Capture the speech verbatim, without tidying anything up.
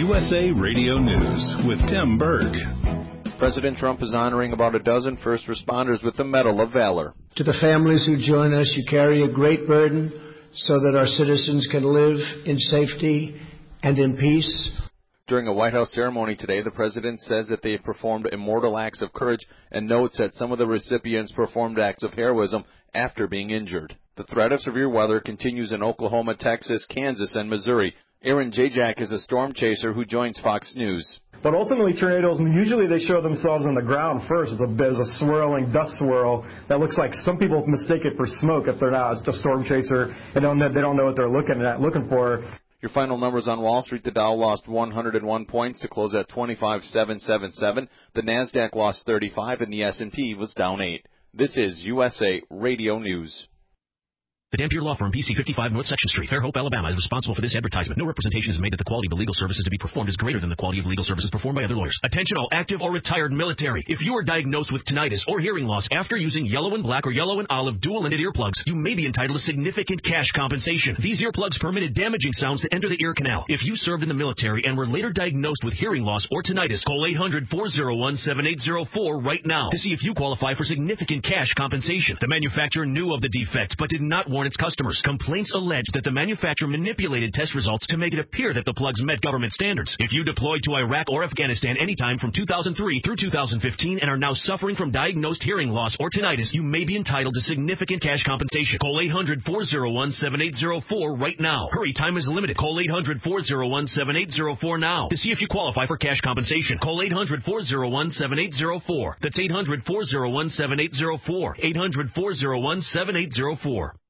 U S A Radio News with Tim Berg. President Trump is honoring about a dozen first responders with the Medal of Valor. To the families who join us, you carry a great burden so that our citizens can live in safety and in peace. During a White House ceremony today, the president says that they have performed immortal acts of courage and notes that some of the recipients performed acts of heroism after being injured. The threat of severe weather continues in Oklahoma, Texas, Kansas, and Missouri. Aaron Jajak is a storm chaser who joins Fox News. But ultimately, tornadoes, usually they show themselves on the ground first. It's a, there's a swirling dust swirl that looks like some people mistake it for smoke if they're not a storm chaser and don't, they don't know what they're looking at, looking for. Your final numbers on Wall Street: the Dow lost one hundred one points to close at twenty-five thousand seven hundred seventy-seven. The Nasdaq lost thirty-five, and the S and P was down eight. This is U S A Radio News. The Dampier Law Firm, P C fifty-five North Section Street, Fairhope, Alabama, is responsible for this advertisement. No representation is made that the quality of the legal services to be performed is greater than the quality of legal services performed by other lawyers. Attention all active or retired military. If you are diagnosed with tinnitus or hearing loss after using yellow and black or yellow and olive dual-ended earplugs, you may be entitled to significant cash compensation. These earplugs permitted damaging sounds to enter the ear canal. If you served in the military and were later diagnosed with hearing loss or tinnitus, call eight hundred, four oh one, seven eight oh four right now to see if you qualify for significant cash compensation. The manufacturer knew of the defect but did not warn its customers. Complaints allege that the manufacturer manipulated test results to make it appear that the plugs met government standards. If you deployed to Iraq or Afghanistan anytime from two thousand three through two thousand fifteen and are now suffering from diagnosed hearing loss or tinnitus, you may be entitled to significant cash compensation. Call eight hundred, four oh one, seven eight oh four right now. Hurry, time is limited. Call eight hundred, four oh one, seven eight oh four now to see if you qualify for cash compensation. Call eight hundred, four oh one, seven eight oh four. That's eight hundred, four oh one, seven eight oh four. eight hundred, four oh one, seven eight oh four.